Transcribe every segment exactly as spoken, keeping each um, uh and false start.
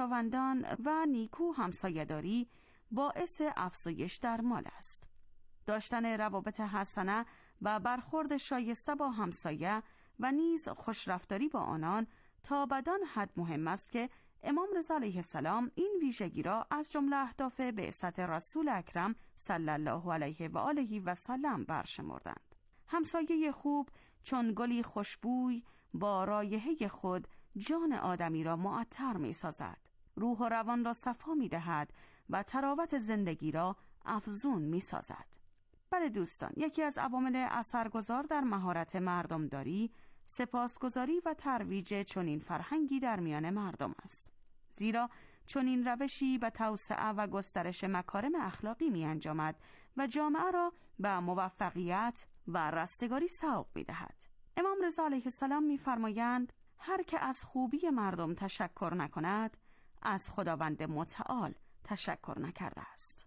خداوندان و نیکو همسایه‌داری باعث افزایش در مال است. داشتن روابط حسنه و برخورد شایسته با همسایه و نیز خوشرفتاری با آنان تا بدان حد مهم است که امام رضا علیه السلام این ویژگی را از جمله اهداف بعثت رسول اکرم صلی الله علیه و آله و سلم برشمردند. همسایه خوب چون گلی خوشبوی با رایحه خود جان آدمی را معطر می سازد، روح و روان را صفا می دهد و تراوت زندگی را افزون می سازد. بله دوستان، یکی از عوامل اثرگذار در مهارت مردمداری سپاسگزاری و ترویج چنین فرهنگی در میان مردم است. زیرا چنین روشی به توسعه و گسترش مکارم اخلاقی می انجامد و جامعه را به موفقیت و رستگاری سوق می دهد. امام رضا علیه السلام می فرمایند هر که از خوبی مردم تشکر نکند از خداوند متعال تشکر نکرده است.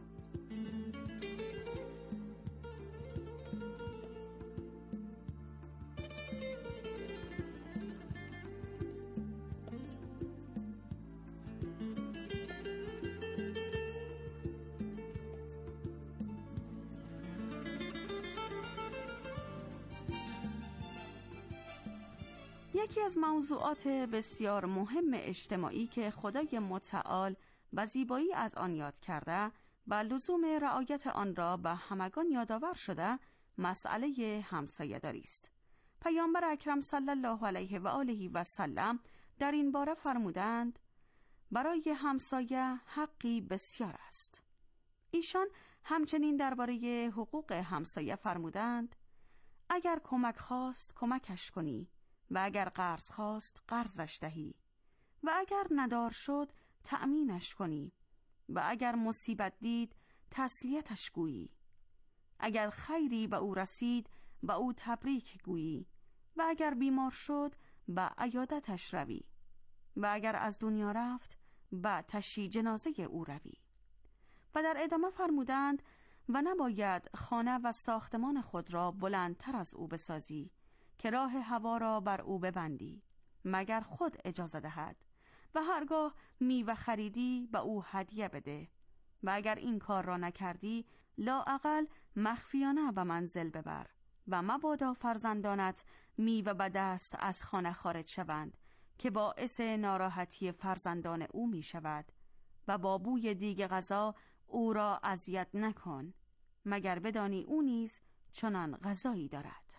یکی از موضوعات بسیار مهم اجتماعی که خدای متعال و زیبایی از آن یاد کرده و لزوم رعایت آن را به همگان یادآور شده مسئله همسایه‌داری است. پیامبر اکرم صلی الله علیه و آله و سلم در این باره فرمودند برای همسایه حقی بسیار است. ایشان همچنین درباره حقوق همسایه فرمودند اگر کمک خواست کمکش کنی و اگر قرض خواست قرضش دهی و اگر ندار شد تأمینش کنی و اگر مصیبت دید تسلیتش گویی، اگر خیری به او رسید به او تبریک گویی و اگر بیمار شد به عیادتش روی و اگر از دنیا رفت به تشییع جنازه او روی. و در ادامه فرمودند و نباید خانه و ساختمان خود را بلندتر از او بسازی که راه هوا را بر او ببندی مگر خود اجازه دهد و هرگاه میوه خریدی به او هدیه بده و اگر این کار را نکردی لااقل مخفیانه به منزل ببر و مبادا فرزندانت میوه به دست از خانه خارج شوند که باعث ناراحتی فرزندان او می شود و با بوی دیگ غذا او را اذیت نکن مگر بدانی او نیز چنان غذایی دارد.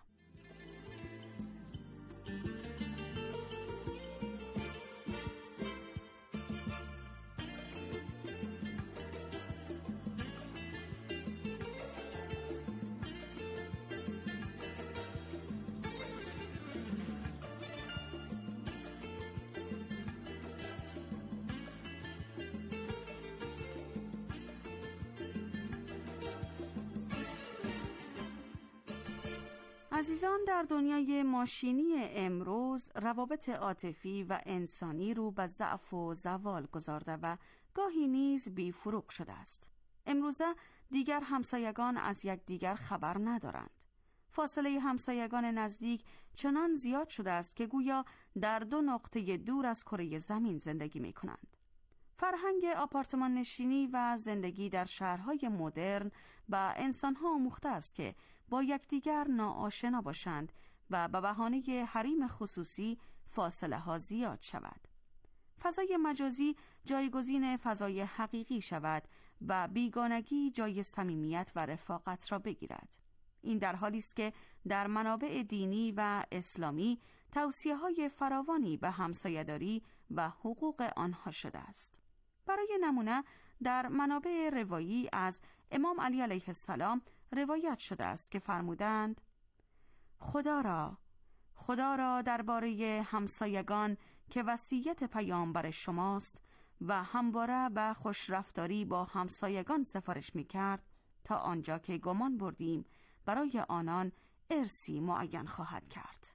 عزیزان، در دنیای ماشینی امروز روابط عاطفی و انسانی رو به ضعف و زوال گذارده و گاهی نیز بی فروغ شده است. امروزه دیگر همسایگان از یک دیگر خبر ندارند. فاصله همسایگان نزدیک چنان زیاد شده است که گویا در دو نقطه دور از کره زمین زندگی می کنند. فرهنگ آپارتمان نشینی و زندگی در شهرهای مدرن به انسانها آموخته است که با یکدیگر ناآشنا باشند و به بهانه حریم خصوصی فاصله ها زیاد شود. فضای مجازی جایگزین فضای حقیقی شود و بیگانگی جای صمیمیت و رفاقت را بگیرد. این در حالی است که در منابع دینی و اسلامی توصیه‌های فراوانی به همسایه‌داری و حقوق آنها شده است. برای نمونه در منابع روایی از امام علی علیه السلام روایت شده است که فرمودند خدا را خدا را درباره همسایگان که وصیت پیامبر شماست و همواره به خوشرفتاری با همسایگان سفارش می‌کرد تا آنجا که گمان بردیم برای آنان ارثی معین خواهد کرد.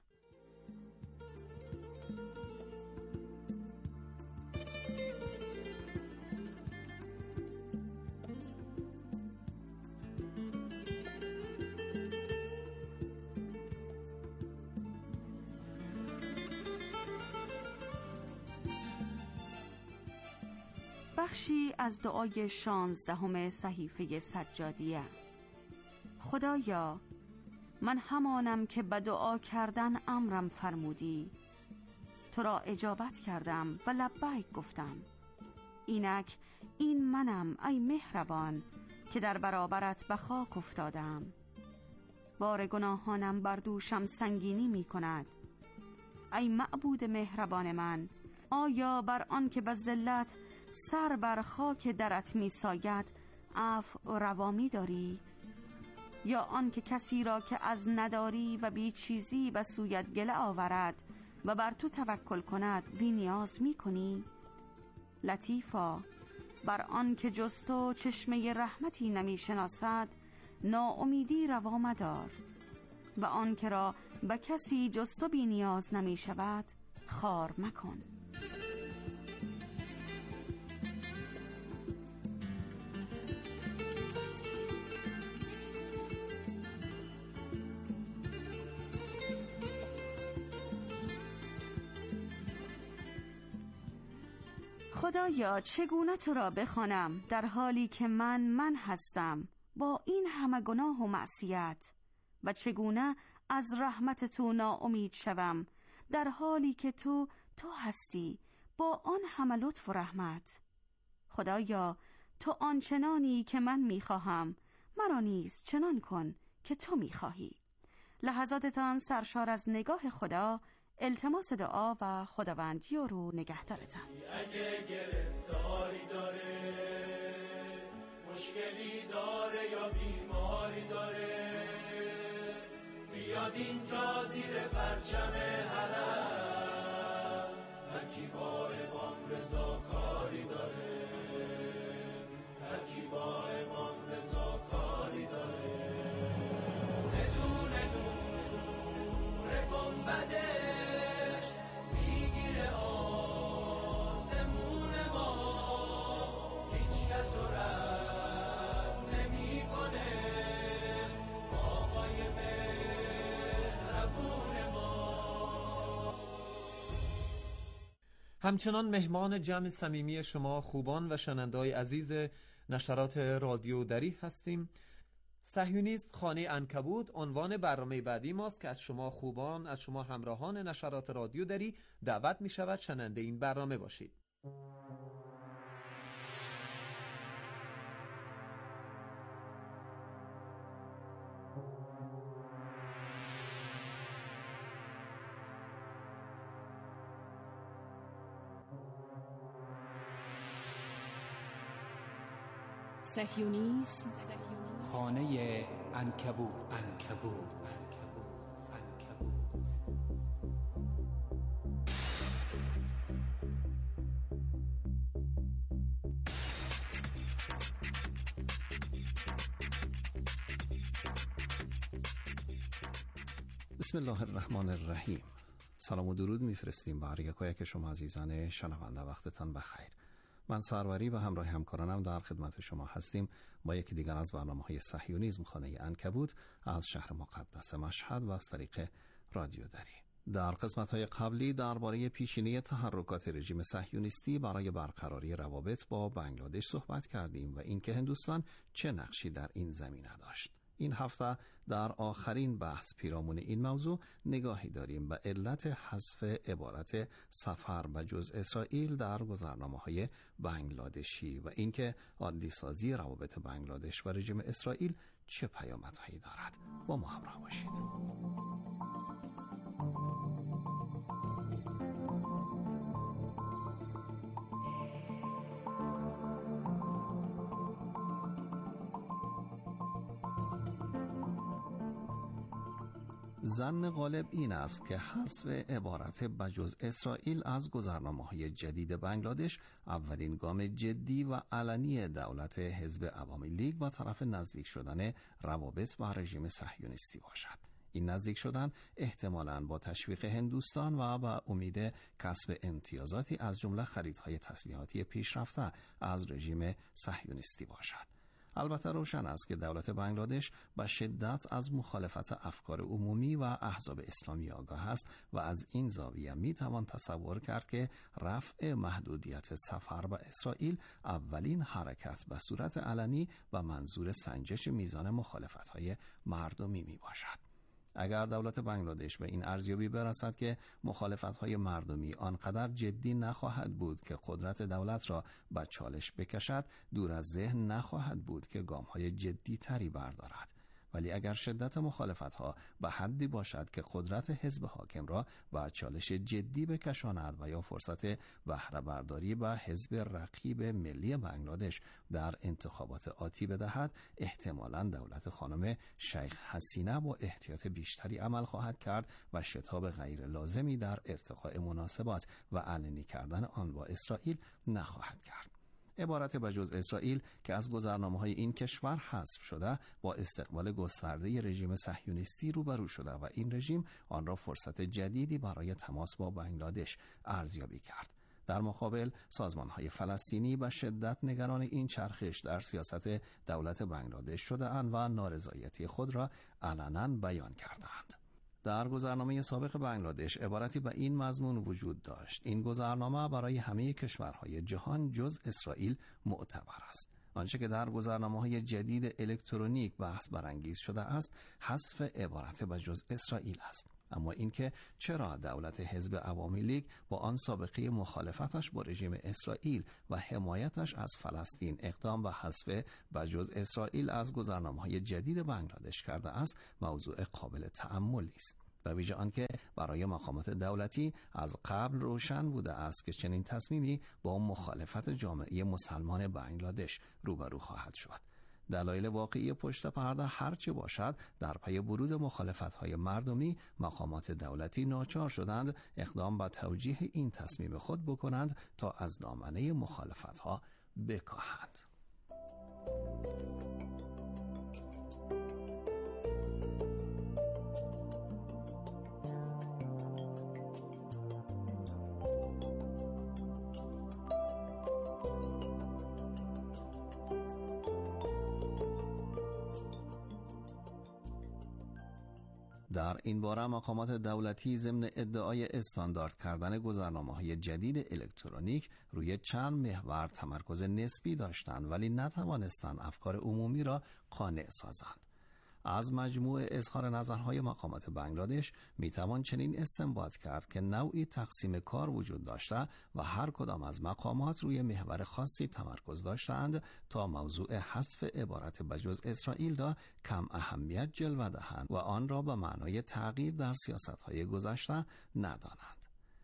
بخشی از دعای شانزدهم صحیفه سجادیه. خدایا، من همانم که به دعا کردن امرم فرمودی. تو را اجابت کردم و لبیک گفتم. اینک این منم ای مهربان که در برابرت به خاک افتادم. بار گناهانم بر دوشم سنگینی می کند. ای معبود مهربان من، آیا بر آن که به ذلت سر بر خاک درت می ساید عفو و روامی داری؟ یا آن که کسی را که از نداری و بی چیزی به سویت گله آورد و بر تو توکل کند بی نیاز می کنی؟ لطیفا، بر آن که جز تو چشمه رحمتی نمی شناسد ناامیدی روا مدار، و آن که را به کسی جز تو بی نیاز نمی شود خوار مکن. خدایا، چگونه تو را بخوانم در حالی که من من هستم با این همه گناه و معصیت، و چگونه از رحمت تو ناامید شوم در حالی که تو تو هستی با آن همه لطف و رحمت. خدایا، تو آنچنانی که من میخواهم مرا نیز چنان کن که تو میخواهی. لحظاتتان سرشار از نگاه خدا، التماس دعا و خداوند یارو نگهدارتان. اگه گرفتاری داره، مشکلی داره یا بیماری داره، بیاد اینجا زیر پرچم حرم. هرکی با امام رضا کاری داره، هرکی با امام رضا کاری داره. بدون نور گنبدش میگیره آسمون ما، هیچ کس رو رد نمی کنه آقای مهربون ما. همچنان مهمان جمع صمیمی شما خوبان و شنونده‌های عزیز نشرات رادیو دری هستیم. صهیونیسم خانه عنکبوت عنوان برنامه بعدی ماست که از شما خوبان، از شما همراهان نشرات رادیو دری دعوت می شود شنونده این برنامه باشید. صهیونیسم خانه عنکبوت. عنکبوت بسم الله الرحمن الرحیم. سلام و درود میفرستیم بر یکایک که شما عزیزان شنونده. وقتتان بخیر. من سروری و همراه همکارانم در خدمت شما هستیم با یکی دیگر از برنامه‌های صهیونیسم خانه عنکبوت از شهر مقدس مشهد و از طریق رادیو دری. در قسمت‌های قبلی درباره پیشینه تحرکات رژیم صهیونیستی برای برقراری روابط با بنگلادش صحبت کردیم و اینکه هندوستان چه نقشی در این زمینه داشت. این هفته در آخرین بحث پیرامون این موضوع نگاهی داریم به علت حذف عبارت سفر به جز اسرائیل در گذرنامه‌های بنگلادشی و اینکه عادی سازی روابط بنگلادش و رژیم اسرائیل چه پیامدهایی دارد. با ما همراه باشید. ظن غالب این است که حذف عبارت بجز اسرائیل از گذرنامه‌های جدید بنگلادش اولین گام جدی و علنی دولت حزب عوامی لیگ با طرف نزدیک شدن روابط با رژیم صهیونیستی باشد. این نزدیک شدن احتمالاً با تشویق هندوستان و با امید کسب امتیازاتی از جمله خریدهای تسلیحاتی پیشرفته از رژیم صهیونیستی باشد. البته روشن است که دولت بنگلادش به شدت از مخالفت افکار عمومی و احزاب اسلامی آگاه است و از این زاویه می توان تصور کرد که رفع محدودیت سفر به اسرائیل اولین حرکت به صورت علنی و منظور سنجش میزان مخالفت‌های مردمی می باشد. اگر دولت بنگلادش به این ارزیابی برسد که مخالفت‌های مردمی آنقدر جدی نخواهد بود که قدرت دولت را به چالش بکشد، دور از ذهن نخواهد بود که گام‌های جدی تری بردارد. ولی اگر شدت مخالفت‌ها به حدی باشد که قدرت حزب حاکم را به چالش جدی بکشاند و یا فرصت بهره برداری به حزب رقیب ملی بنگلادش در انتخابات آتی بدهد، احتمالاً دولت خانم شیخ حسینه با احتیاط بیشتری عمل خواهد کرد و شتاب غیر لازمی در ارتقاء مناسبات و علنی کردن آن با اسرائیل نخواهد کرد. عبارت بجز اسرائیل که از گذرنامه‌های این کشور حذف شده با استقبال گسترده رژیم صهیونیستی روبرو شده و این رژیم آن را فرصت جدیدی برای تماس با بنگلادش ارزیابی کرد. در مقابل سازمان‌های فلسطینی به شدت نگران این چرخش در سیاست دولت بنگلادش شده‌اند و نارضایتی خود را علناً بیان کردند. در گذرنامه سابق بنگلادش عبارتی به این مضمون وجود داشت: این گذرنامه برای همه کشورهای جهان جز اسرائیل معتبر است. آنچه که در گذرنامه‌های جدید الکترونیک بحث برانگیز شده است، حذف عبارت به جز اسرائیل است. اما اینکه چرا دولت حزب عوامی لیگ با آن سابقه مخالفتش با رژیم اسرائیل و حمایتش از فلسطین اقدام به حذف بجز اسرائیل از گذرنامه‌های جدید بنگلادش کرده است، موضوع قابل تأملی است. و ویژه آنکه برای مقامات دولتی از قبل روشن بوده است که چنین تصمیمی با مخالفت جامعه مسلمان بنگلادش روبرو خواهد شد. دلایل واقعی پشت پرده هرچه باشد، در پی بروز مخالفت‌های مردمی، مقامات دولتی ناچار شدند اقدام به توجیه این تصمیم خود بکنند تا از دامنه مخالفت‌ها بکاهند. در این باره مقامات دولتی ضمن ادعای استاندارد کردن گذرنامه‌های جدید الکترونیک روی چند محور تمرکز نسبی داشتند، ولی نتوانستند افکار عمومی را قانع سازند. از مجموع اظهار نظرهای مقامات بنگلادش میتوان چنین استنباط کرد که نوعی تقسیم کار وجود داشته و هر کدام از مقامات روی محور خاصی تمرکز داشتند تا موضوع حذف عبارت بجز اسرائیل را کم اهمیت جلوه دهند و آن را به معنای تغییر در سیاست‌های گذشته ندانند.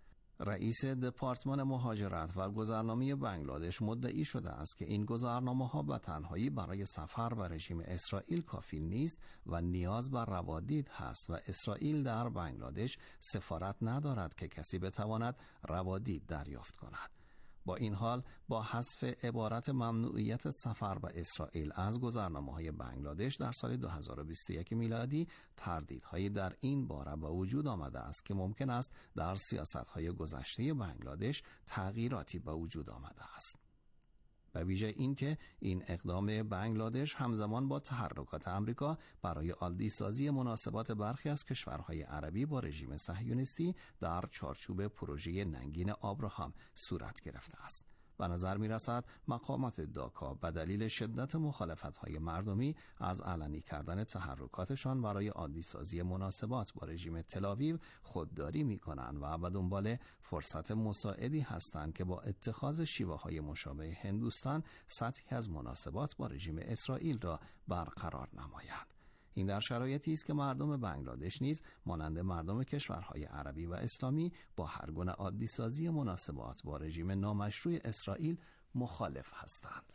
رئیس دپارتمان مهاجرت و گذرنامه بنگلادش مدعی شده است که این گذرنامه‌ها به تنهایی برای سفر به رژیم اسرائیل کافی نیست و نیاز به روادید هست و اسرائیل در بنگلادش سفارت ندارد که کسی بتواند روادید دریافت کند. با این حال با حذف عبارت ممنوعیت سفر به اسرائیل از گذرنامه‌های بنگلادش در سال دو هزار و بیست و یک میلادی، تردیدهایی در این باره به وجود آمده است که ممکن است در سیاست‌های گذشته بنگلادش تغییراتی به وجود آمده است. به ویژه اینکه این اقدام بنگلادش همزمان با تحرکات آمریکا برای عادی سازی مناسبات برخی از کشورهای عربی با رژیم صهیونیستی در چارچوب پروژه ننگین آبراهام صورت گرفته است. به نظر می رسد مقامات داکا به دلیل شدت مخالفت‌های مردمی از علنی کردن تحرکاتشان برای عادی سازی مناسبات با رژیم تل‌آویو خودداری می کنند و به دنبال فرصت مساعدی هستند که با اتخاذ شیوه‌های مشابه هندوستان سطحی از مناسبات با رژیم اسرائیل را برقرار نمایند. این در شرایطی است که مردم بنگلادش نیز مانند مردم کشورهای عربی و اسلامی با هر گونه عادی سازی مناسبات با رژیم نامشروع اسرائیل مخالف هستند.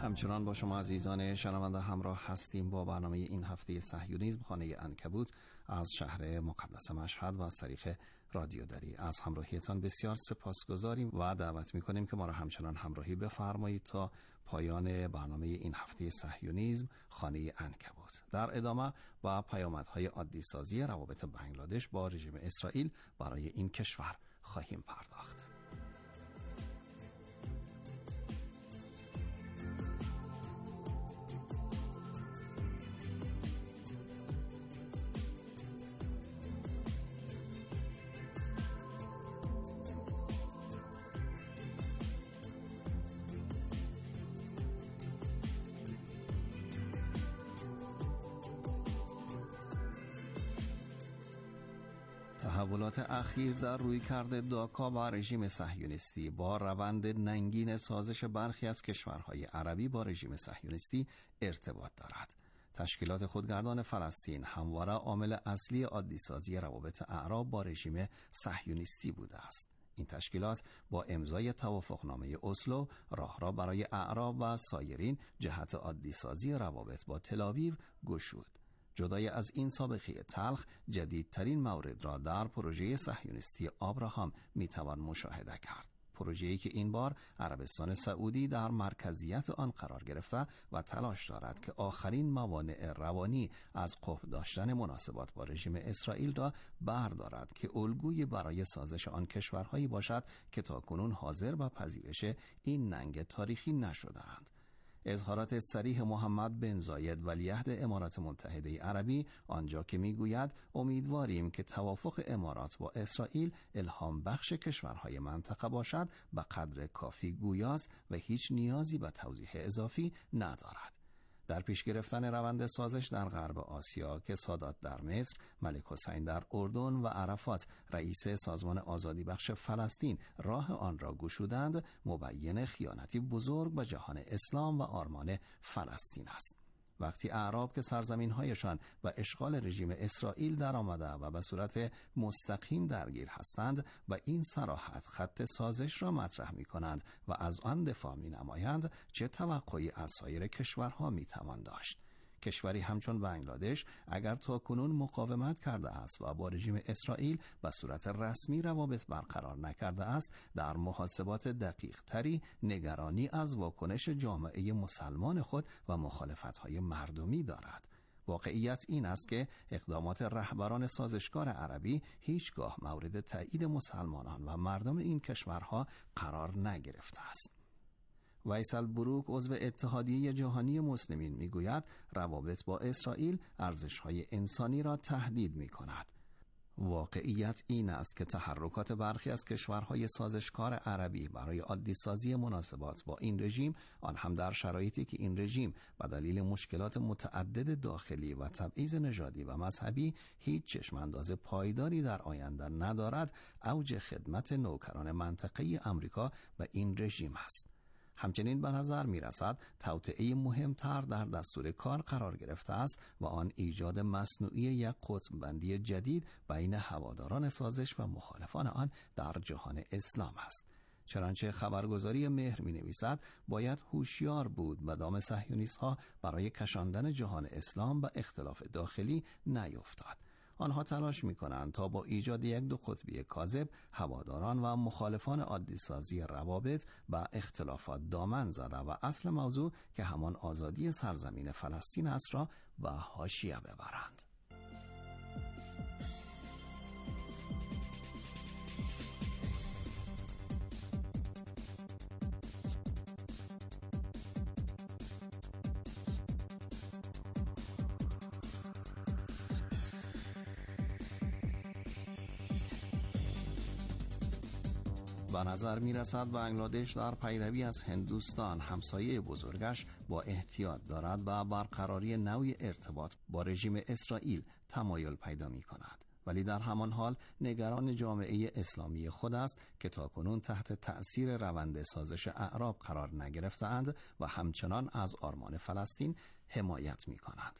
همچنان با شما عزیزان شنونده همراه هستیم با برنامه این هفته صهیونیسم خانه عنکبوت از شهر مقدس مشهد و از طریق رادیو دری. از همراهیتان بسیار سپاسگزاریم و دعوت می‌کنیم که ما را همچنان همراهی بفرمایید تا پایان برنامه این هفته صهیونیسم خانه عنکبوت. در ادامه با پیامدهای عادی سازی روابط بنگلادش با رژیم اسرائیل برای این کشور خواهیم پرداخت. تحولات اخیر در رویکرد داکا و رژیم صهیونیستی با روند ننگین سازش برخی از کشورهای عربی با رژیم صهیونیستی ارتباط دارد. تشکیلات خودگردان فلسطین همواره عامل اصلی عادی‌سازی روابط اعراب با رژیم صهیونیستی بوده است. این تشکیلات با امضای توافقنامه اسلو راه را برای اعراب و سایرین جهت عادی‌سازی روابط با تل‌آویو گشود. جدای از این سابقه تلخ، جدیدترین مورد را در پروژه صهیونیستی آبراهام میتوان مشاهده کرد. پروژه‌ای که این بار عربستان سعودی در مرکزیت آن قرار گرفته و تلاش دارد که آخرین موانع روانی از قفل داشتن مناسبات با رژیم اسرائیل را بردارد که الگویی برای سازش آن کشورهایی باشد که تاکنون حاضر به پذیرش این ننگ تاریخی نشده‌اند. اظهارات صریح محمد بن زاید ولیعهد امارات متحده عربی آنجا که میگوید امیدواریم که توافق امارات با اسرائیل الهام بخش کشورهای منطقه باشد به قدر کافی گویاست و هیچ نیازی به توضیح اضافی ندارد. در پیش گرفتن روند سازش در غرب آسیا که سادات در مصر، ملک حسین در اردن و عرفات رئیس سازمان آزادی بخش فلسطین راه آن را گشودند، مبین خیانتی بزرگ به جهان اسلام و آرمان فلسطین است. وقتی اعراب که سرزمین‌هایشان و اشغال رژیم اسرائیل در آمده و به صورت مستقیم درگیر هستند و این صراحت خط سازش را مطرح می‌کنند و از آن دفاع می‌نمایند، چه توقعی از سایر کشورها می‌توان داشت؟ کشوری همچون بنگلادش اگر تاکنون مقاومت کرده است و با رژیم اسرائیل به صورت رسمی روابط برقرار نکرده است، در محاسبات دقیق تری نگرانی از واکنش جامعه مسلمان خود و مخالفت‌های مردمی دارد. واقعیت این است که اقدامات رهبران سازشکار عربی هیچگاه مورد تایید مسلمانان و مردم این کشورها قرار نگرفته است. ویسل بروک عضو اتحادیه جهانی مسلمین میگوید روابط با اسرائیل ارزش‌های انسانی را تهدید می‌کند. واقعیت این است که تحرکات برخی از کشورهای سازشکار عربی برای عادی‌سازی مناسبات با این رژیم، آن هم در شرایطی که این رژیم به دلیل مشکلات متعدد داخلی و تبعیض نژادی و مذهبی هیچ چشمانداز پایداری در آینده ندارد، اوج خدمت نوکران منطقه‌ای آمریکا به این رژیم است. همچنین به نظر می رسد توطئه مهمتر در دستور کار قرار گرفته است و آن ایجاد مصنوعی یک قطب بندی جدید بین هواداران سازش و مخالفان آن در جهان اسلام است. چنانچه خبرگزاری مهر می نویسد باید هوشیار بود و دام صهیونیست ها برای کشاندن جهان اسلام به اختلاف داخلی نیفتاد. آنها تلاش می‌کنند تا با ایجاد یک دو قطبی کاذب هواداران و مخالفان عادی‌سازی روابط و اختلافات دامن زده و اصل موضوع که همان آزادی سرزمین فلسطین است را به حاشیه ببرند. به نظر می رسد بنگلادش در پیروی از هندوستان همسایه بزرگش با احتیاط دارد و برقراری نوعی ارتباط با رژیم اسرائیل تمایل پیدا می کند. ولی در همان حال نگران جامعه اسلامی خود است که تاکنون تحت تأثیر روند سازش اعراب قرار نگرفتند و همچنان از آرمان فلسطین حمایت می کند.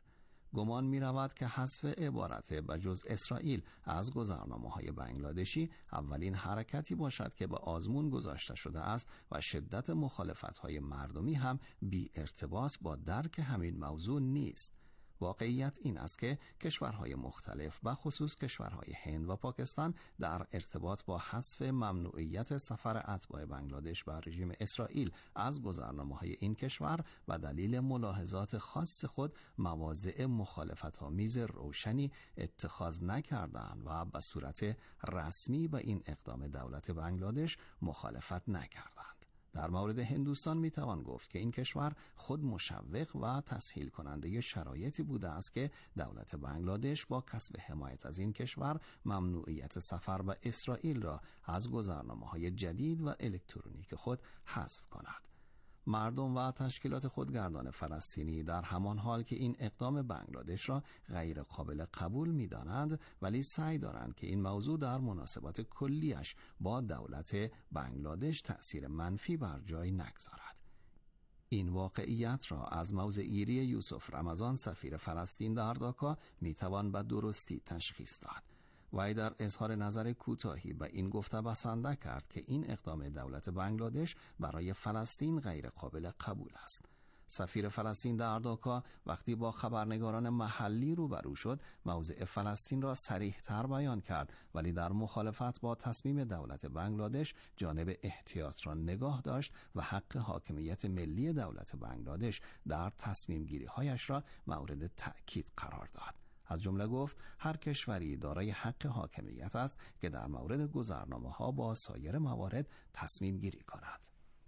گمان می رود که حذف عبارت بجز اسرائیل از گذرنامه‌های بنگلادشی اولین حرکتی باشد که به آزمون گذاشته شده است و شدت مخالفت‌های مردمی هم بی ارتباط با درک همین موضوع نیست. واقعیت این است که کشورهای مختلف و خصوص کشورهای هند و پاکستان در ارتباط با حذف ممنوعیت سفر اتباع بنگلادش بر رژیم اسرائیل از گذرنامه‌های این کشور و دلیل ملاحظات خاص خود مواضع مخالفت‌آمیز روشنی اتخاذ نکردند و به صورت رسمی به این اقدام دولت بنگلادش مخالفت نکردند. در مورد هندوستان می توان گفت که این کشور خود مشوق و تسهیل کننده شرایطی بوده است که دولت بنگلادش با کسب حمایت از این کشور ممنوعیت سفر به اسرائیل را از گذرنامه‌های جدید و الکترونیک خود حذف کند. مردم و تشکیلات خودگردان فلسطینی در همان حال که این اقدام بنگلادش را غیر قابل قبول می دانند، ولی سعی دارند که این موضوع در مناسبات کلیش با دولت بنگلادش تأثیر منفی بر جای نگذارد. این واقعیت را از موضع‌گیری یوسف رمضان سفیر فلسطین در داکا می توان به درستی تشخیص داد. وی در اظهار نظر کوتاهی به این گفته بسنده کرد که این اقدام دولت بنگلادش برای فلسطین غیر قابل قبول است. سفیر فلسطین در داکا وقتی با خبرنگاران محلی روبرو شد، موضع فلسطین را صریح‌تر بیان کرد، ولی در مخالفت با تصمیم دولت بنگلادش جانب احتیاط را نگاه داشت و حق حاکمیت ملی دولت بنگلادش در تصمیم گیری هایش را مورد تأکید قرار داد. از جمله گفت هر کشوری دارای حق حاکمیت است که در مورد گذرنامه ها با سایر موارد تصمیم گیری کند.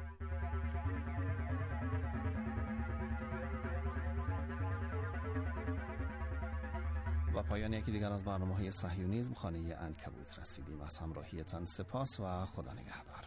و پایان یکی دیگر از برنامه‌های صهیونیسم خانه عنکبوت رسیدیم. از همراهیتان سپاس و خدا نگهدار.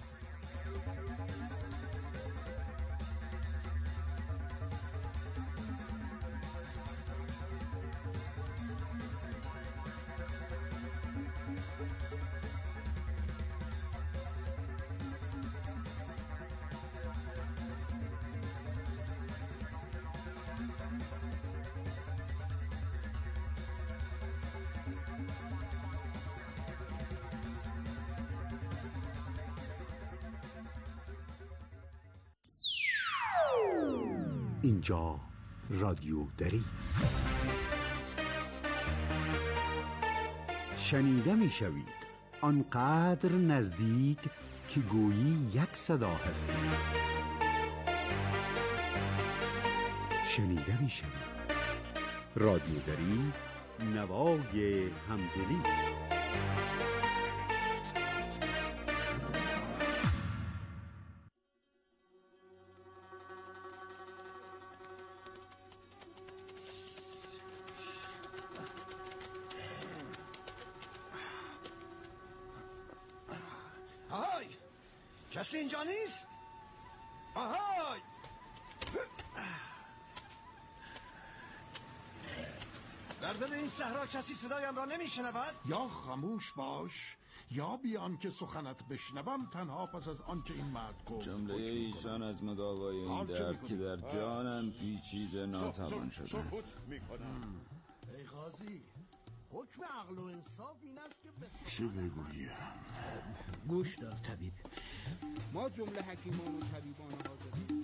اینجا رادیو دری است. شنیده می شوید آنقدر نزدیک که گویی یک صدا هستی. شنیده می شوید رادیو دری، نوای همدلی. آهای، کسی اینجا نیست؟ آهای، در دل این صحرا کسی صدایم را نمیشنود؟ یا خاموش باش یا بیان که سخنت بشنوم، تنها پس از آنچه این مرد گفت. جمله ایشان از مداوای این درد که در جانم پیچیده ناتوان شده. ای قاضی، حکم عقل و انصاف این است که چه بگویم؟ گوش دار طبیب، ما جمله حکیمان و طبیبان حاضرین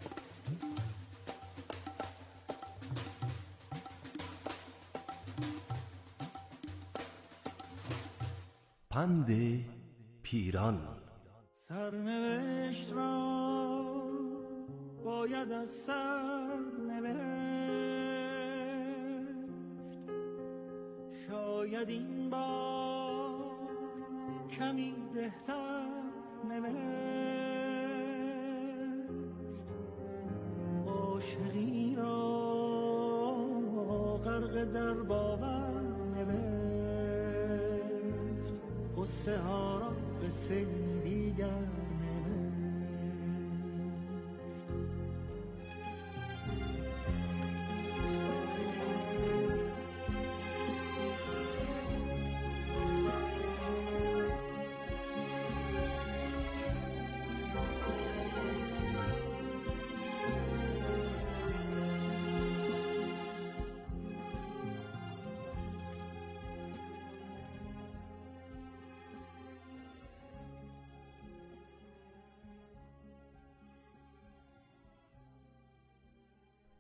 پند پیران. سرنوشت را باید از سر نوشت، شاید این بار کمی بهتر نوشت. عاشقی را غرق در باور نوشت، قصه ها را به سری دیگر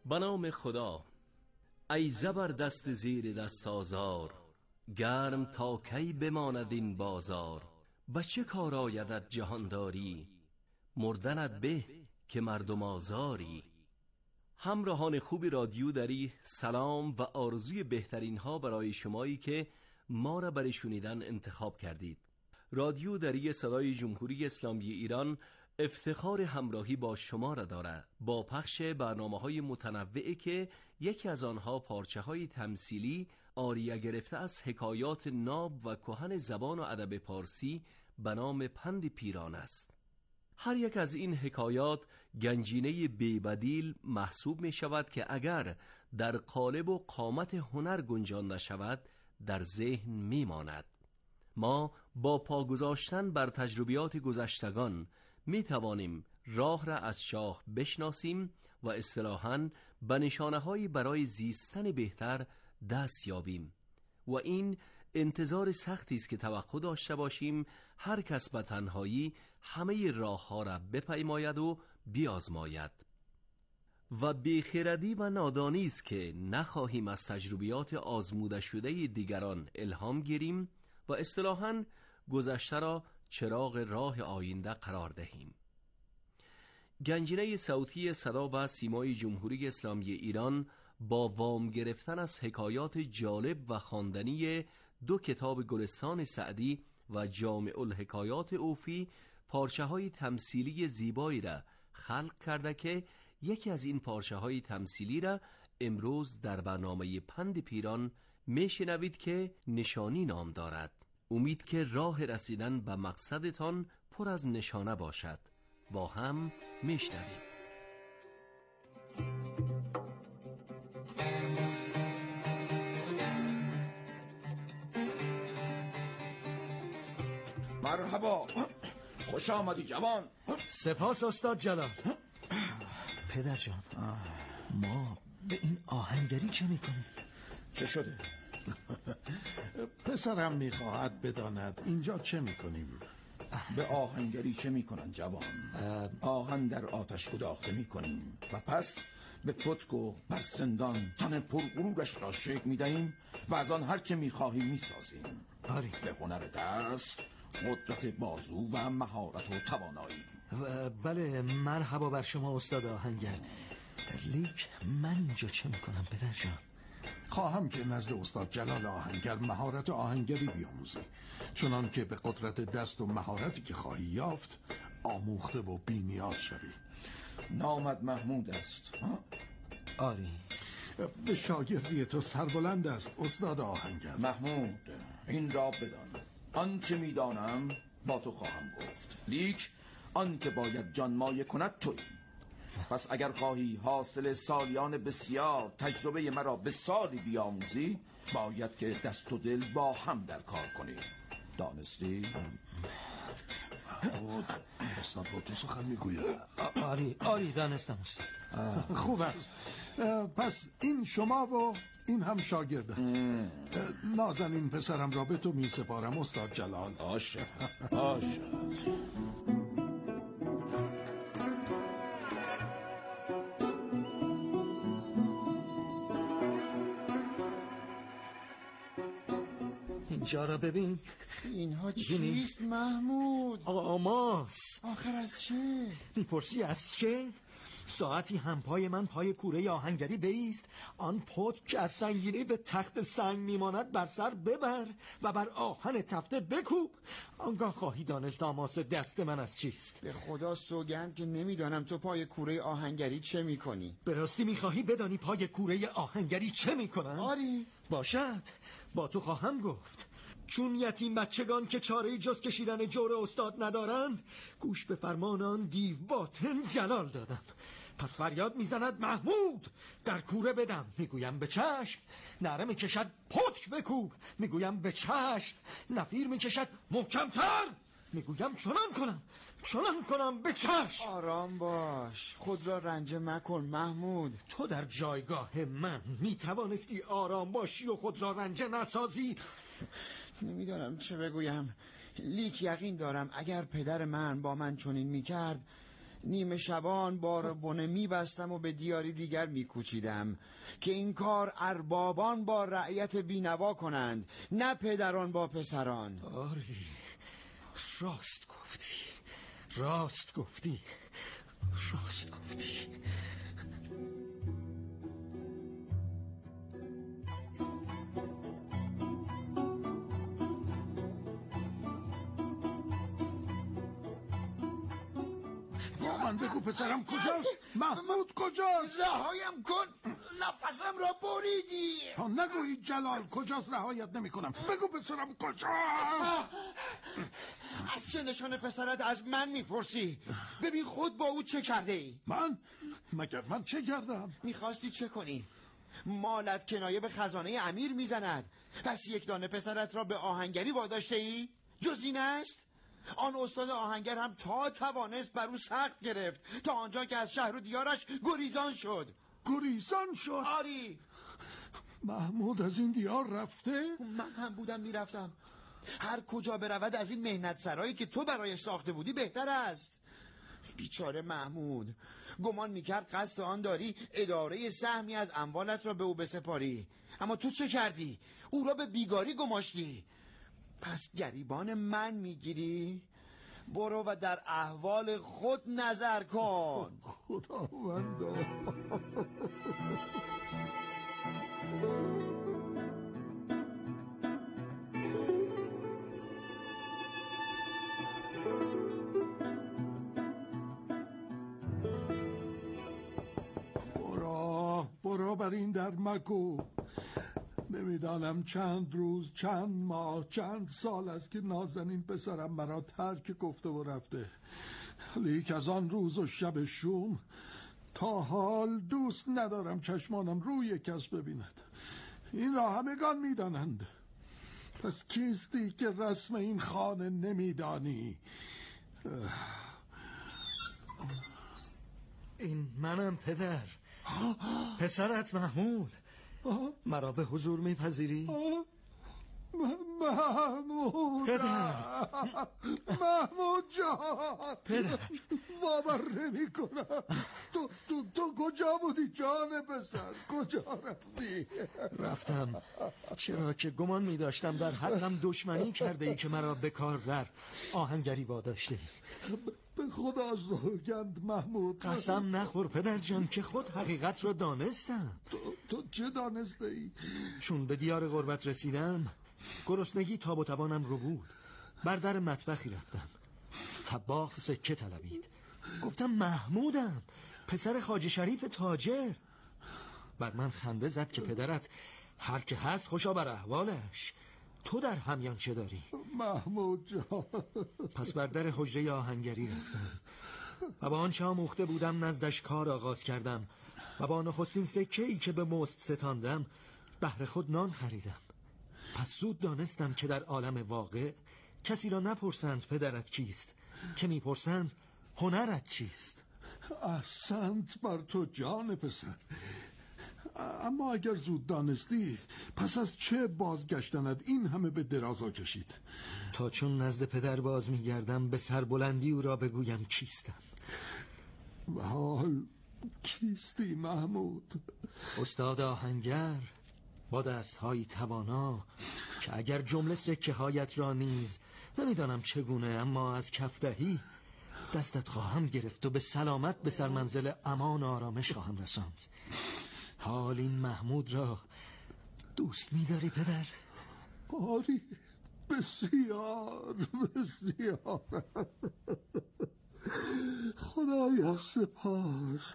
به نام خدا. ای زبردست زیر دست آزار، گرم تا کی بماند این بازار. به چه کار آیدت جهانداری، مردنت به که مردم آزاری. همراهان خوب رادیو دری، سلام و آرزوی بهترین ها برای شمایی که ما را برای شنیدن انتخاب کردید. رادیو دری صدای جمهوری اسلامی ایران افتخار همراهی با شما را دارد با پخش برنامه‌های متنوعی که یکی از آنها پارچه‌های تمثیلی آریه گرفته از حکایات ناب و کهن زبان و ادب پارسی به نام پند پیران است. هر یک از این حکایات گنجینه بی‌بدیل محسوب می شود که اگر در قالب و قامت هنر گنجانده شود در ذهن می ماند. ما با پا گذاشتن بر تجربیات گذشتگان می توانیم راه را از شاه بشناسیم و اصطلاحاً به نشانه‌هایی برای زیستن بهتر دست یابیم و این انتظار سختی است که توقع داشته باشیم هر کس به تنهایی همه راه‌ها را بپیماید و بیازماید. و بیخردی و نادانی است که نخواهیم از تجربیات آزموده شده دیگران الهام گیریم و اصطلاحاً گذشته را چراغ راه آینده قرار دهیم. گنجینه صوتی صدا و سیمای جمهوری اسلامی ایران با وام گرفتن از حکایات جالب و خواندنی دو کتاب گلستان سعدی و جامع الحکایات اوفی پارچه‌های تمثیلی زیبایی را خلق کرده که یکی از این پارچه‌های تمثیلی را امروز در برنامه پند پیران میشنوید که نشانی نام دارد. امید که راه رسیدن به مقصدتان پر از نشانه باشد. با هم میشنویم. مرحبا، خوش آمدی جوان. سپاس استاد جلال. پدر جان، ما به این آهنگری چه میکنیم؟ چه شده؟ پسرم میخواهد بداند اینجا چه میکنیم. به آهنگری چه میکنن جوان؟ آهن در آتش گداخته میکنیم و پس به پتک و بر سندان تن پرغرورش را شکل میدهیم و از آن هر چه میخواهیم میسازیم. آری. به هنر دست، قدرت بازو و مهارت و توانایی. بله، مرحبا بر شما استاد آهنگر. لیک من اینجا چه میکنم پدر جان؟ خواهم که نزد استاد جلال آهنگر مهارت آهنگری بیاموزی، چنان که به قدرت دست و مهارتی که خواهی یافت آموخته و بی نیاز شوی. نامت محمود است. آری. به شاگردی تو سربلند است استاد آهنگر. محمود، این را بدان، آنچه میدانم با تو خواهم گفت، لیک آن که باید جانمایه کند تویی. پس اگر خواهی حاصل سالیان بسیار تجربه مرا به سالی بیاموزی، باید که دست و دل با هم در کار کنی. دانستی؟ استاد با تو سخن میگوید. آری آری دانستم استاد. خوب است. پس این شما و این هم شاگرده. نازنین پسرم را به تو می سپارم استاد جلال. باشه باشه. اینجا را ببین. اینها چیست محمود؟ آماس. آخر از چه؟ میپرسی از چه؟ ساعتی هم پای من پای کوره آهنگری بیست، آن پتک که از سنگینی به تخت سنگ میماند بر سر ببر و بر آهن تفته بکوب. آنگاه خواهی دانست آماس دست من از چیست. به خدا سوگند که نمیدانم تو پای کوره آهنگری چه میکنی. به راستی میخواهی بدانی پای کوره آهنگری چه میکنم؟ آری. باشد، با تو خواهم گفت. چون یتیم بچگان که چاره جز کشیدن جور استاد ندارند، گوش به فرمان آن دیو باطن جلال دادم. پس فریاد میزند محمود در کوره بدم، میگویم به چشم. نعره میکشد پتک بکوب، میگویم به چشم. نفیر میکشد محکمتر، میگویم چنان کنم چنان کنم به چشم. آرام باش، خود را رنج مکن محمود. تو در جایگاه من میتوانستی آرام باشی و خود را رنج نسازی؟ نمیدانم چه بگویم، لیک یقین دارم اگر پدر من با من چنین میکرد نیمه شبان بار بنه میبستم و به دیاری دیگر میکوچیدم که این کار اربابان با رعیت بینوا کنند، نه پدران با پسران. آری راست گفتی، راست گفتی، راست گفتی. من بگو پسرم کجاست؟ محمود کجاست؟ رهایم کن، نفسم را بریدی. تا نگویی جلال کجاست رهایت نمی کنم. بگو پسرم کجاست؟ از چه نشان پسرت از من میپرسی؟ ببین خود با او چه کرده ای؟ من؟ مگر من چه کردم؟ میخواستی چه کنی؟ مالت کنایه به خزانه امیر میزند، پس یک دانه پسرت را به آهنگری واداشته ای؟ جز این است؟ آن استاد آهنگر هم تا توانست بر او سخت گرفت، تا آنجا که از شهر و دیارش گریزان شد. گریزان شد؟ آری. محمود از این دیار رفته؟ من هم بودم میرفتم. هر کجا برود از این مهنت سرایی که تو برایش ساخته بودی بهتر است. بیچاره محمود گمان میکرد قصد آن داری اداره سهمی از اموالت را به او بسپاری، اما تو چه کردی؟ او را به بیگاری گماشتی. پس گریبان من میگیری؟ برو و در احوال خود نظر کن. خداوندا. برو برو بر این در مگو. نمیدانم چند روز، چند ماه، چند سال است که نازنین پسرم مرا ترک گفته و رفته، لیک از آن روز و شب شوم تا حال دوست ندارم چشمانم روی کس ببیند. این را همگان میدانند. پس کیستی که رسم این خانه نمیدانی؟ این منم پدر، پسرت محمود. مرا به حضور میپذیری؟ محمود پدر، محمود جان، پدر باور نمی کنم. تو, تو, تو کجا بودی جان پسر؟ کجا رفتی؟ رفتم چرا که گمان می داشتم در حقم دشمنی کرده ای که مرا به کار در آهنگری واداشته. به خدا سوگند محمود، قسم نخور پدر جان که خود حقیقت را دانستم. تو, تو چه دانسته ای؟ چون به دیار غربت رسیدم گرسنگی تاب و توانم رو بود. بر در مطبخی رفتم، طباخ سکه طلبید. گفتم محمودم، پسر خواجه شریف تاجر. بر من خنده زد که پدرت هر که هست خوشا بر احوالش، تو در همیان چه داری؟ محمود جان. پس بر در حجره آهنگری رفتم و با آنچه آموخته بودم نزدش کار آغاز کردم و با نخستین سکه ای که به مست ستاندم بهر خود نان خریدم. پس زود دانستم که در عالم واقع کسی را نپرسند پدرت کیست، که میپرسند هنرت چیست. احسنت بر تو جان پسر. اما اگر زود دانستی پس از چه بازگشتند این همه به درازا کشید؟ تا چون نزد پدر باز میگردم به سربلندی او را بگویم کیستم. و حال کیستی محمود؟ استاد آهنگر با دستهایی توانا که اگر جمله سکه هایت را نیز نمیدانم چگونه اما از کفدهی دستت خواهم گرفت و به سلامت به سرمنزل امان و آرامش خواهم رساند. حال این محمود را دوست می‌داری پدر؟ آری، بسیار بسیار. خدایا سپاس.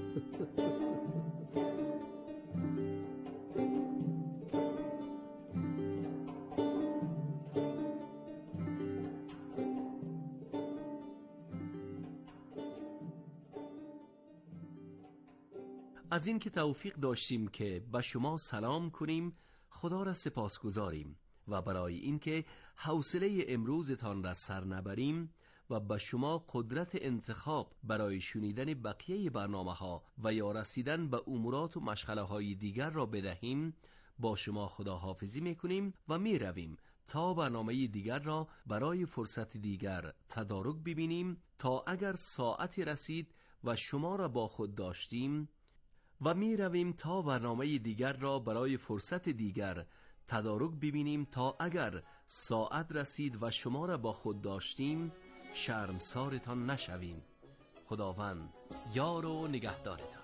از این که توفیق داشتیم که به شما سلام کنیم خدا را سپاس گذاریم و برای اینکه حوصله امروزتان را سر نبریم و به شما قدرت انتخاب برای شنیدن بقیه برنامه ها و یا رسیدن به امورات و مشغله های دیگر را بدهیم با شما خداحافظی میکنیم و می رویم تا برنامه دیگر را برای فرصت دیگر تدارک ببینیم، تا اگر ساعتی رسید و شما را با خود داشتیم و می رویم تا برنامه دیگر را برای فرصت دیگر تدارک ببینیم، تا اگر ساعت رسید و شما را با خود داشتیم شرمسارتان نشویم. خداوند یار و نگهدارتان.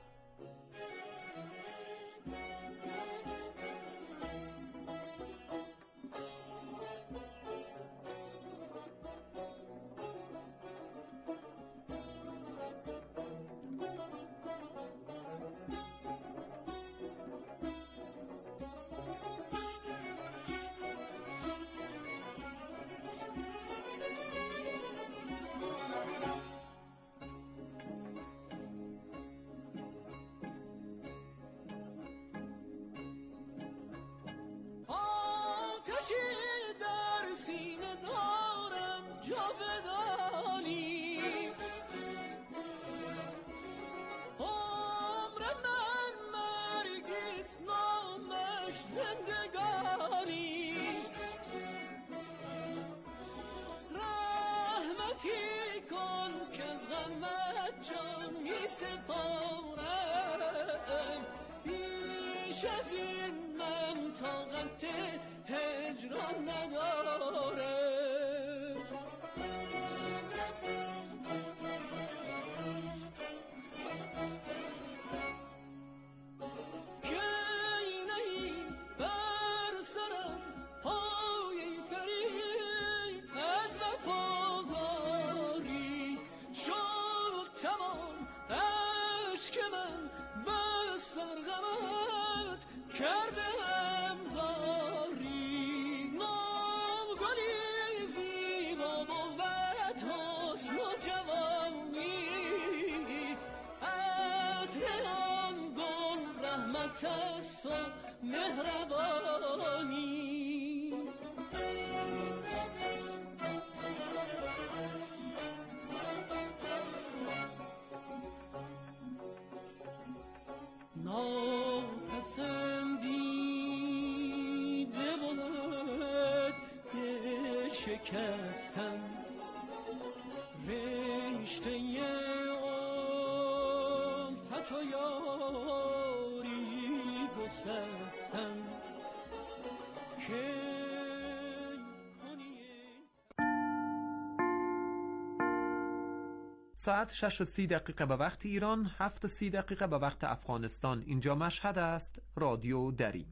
سپارم بیش از این من طاقت هجران ندارم. کی نهی بر سرم پای پری از وفاداری شد تمام عشق من بس در غمت کرده همزاری. نوگلی زیبا بود حسن و جوانی، عطر آن گل رحمت است و مهربانی. ناپسندیده بود شکستن رشته الفت و یاری گسستن که ساعت شش و سی دقیقه به وقت ایران، هفت و سی دقیقه به وقت افغانستان. اینجا مشهد است، رادیو دری.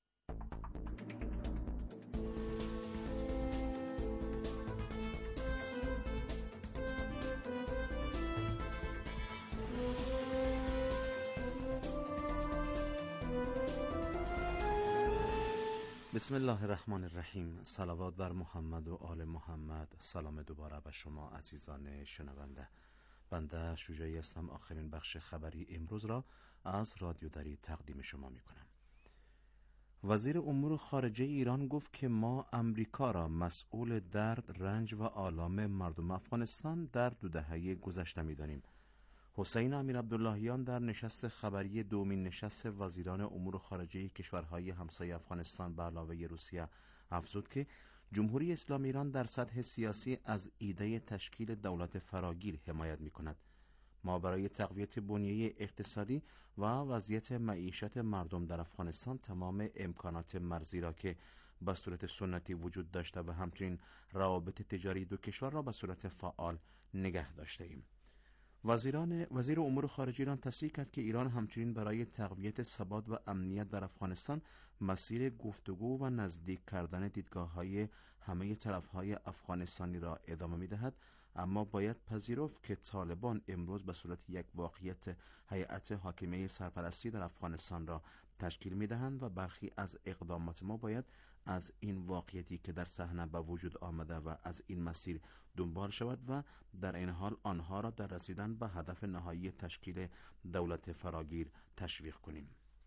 بسم الله الرحمن الرحیم. صلوات بر محمد و آل محمد. سلام دوباره به شما عزیزان شنونده. بنده شجاعی هستم. آخرین بخش خبری امروز را از رادیو دری تقدیم شما می کنم. وزیر امور خارجه ایران گفت که ما امریکا را مسئول درد، رنج و آلام مردم افغانستان در دو دهه گذشته می دانیم. حسین امیر عبداللهیان در نشست خبری دومین نشست وزیران امور خارجه کشورهای همسایه افغانستان به علاوه روسیه افزود که جمهوری اسلامی ایران در سطح سیاسی از ایده تشکیل دولت فراگیر حمایت می کند. ما برای تقویت بنیه اقتصادی و وضعیت معیشت مردم در افغانستان تمام امکانات مرزی را که به صورت سنتی وجود داشته و همچنین روابط تجاری دو کشور را به صورت فعال نگه داشته ایم. وزیران وزیر امور خارجه ایران تصریح کرد که ایران همچنین برای تقویت ثبات و امنیت در افغانستان مسیر گفتگو و نزدیک کردن دیدگاه‌های همه طرف‌های افغانستانی را ادامه می‌دهد، اما باید پذیرفت که طالبان امروز به صورت یک واقعیت هیئت حاکمیه سرپرستی در افغانستان را تشکیل می‌دهند و برخی از اقدامات ما باید از این واقعیتی که در صحنه به وجود آمده و از این مسیر دنبال شود و در این حال آنها را در رسیدن به هدف نهایی تشکیل دولت فراگیر تشویق کنیم.